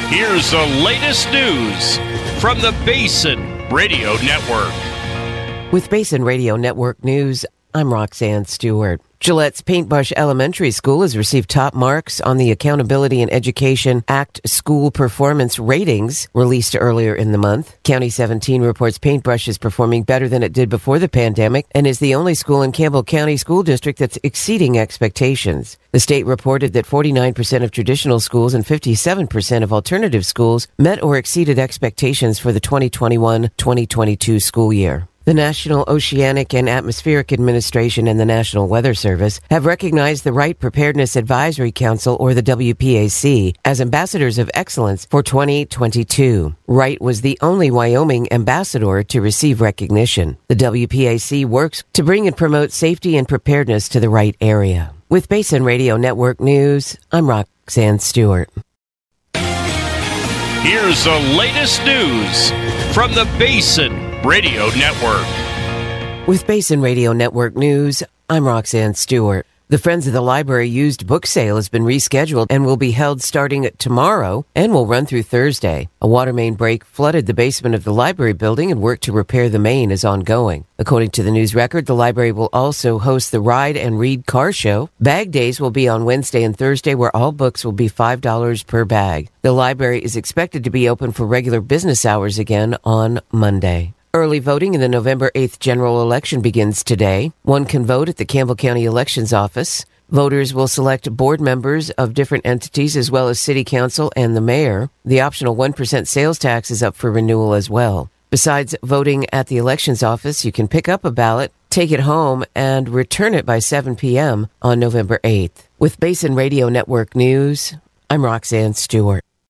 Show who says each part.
Speaker 1: Here's the latest news from the Basin Radio Network.
Speaker 2: With Basin Radio Network News, I'm Roxanne Stewart. Gillette's Paintbrush Elementary School has received top marks on the Accountability and Education Act school performance ratings released earlier in the month. County 17 reports Paintbrush is performing better than it did before the pandemic and is the only school in Campbell County School District that's exceeding expectations. The state reported that 49% of traditional schools and 57% of alternative schools met or exceeded expectations for the 2021-2022 school year. The National Oceanic and Atmospheric Administration and the National Weather Service have recognized the Wright Preparedness Advisory Council, or the WPAC, as ambassadors of excellence for 2022. Wright was the only Wyoming ambassador to receive recognition. The WPAC works to bring and promote safety and preparedness to the Wright area. With Basin Radio Network News, I'm Roxanne Stewart.
Speaker 1: Here's the latest news from the Basin Radio Network.
Speaker 2: With Basin Radio Network News, I'm Roxanne Stewart. The Friends of the Library used book sale has been rescheduled and will be held starting tomorrow and will run through Thursday. A water main break flooded the basement of the library building, and work to repair the main is ongoing. According to the News Record, the library will also host the Ride and Read Car Show. Bag days will be on Wednesday and Thursday, where all books will be $5 per bag. The library is expected to be open for regular business hours again on Monday. Early voting in the November 8th general election begins today. One can vote at the Campbell County Elections Office. Voters will select board members of different entities as well as city council and the mayor. The optional 1% sales tax is up for renewal as well. Besides voting at the elections office, you can pick up a ballot, take it home, and return it by 7 p.m. on November 8th. With Basin Radio Network News, I'm Roxanne Stewart.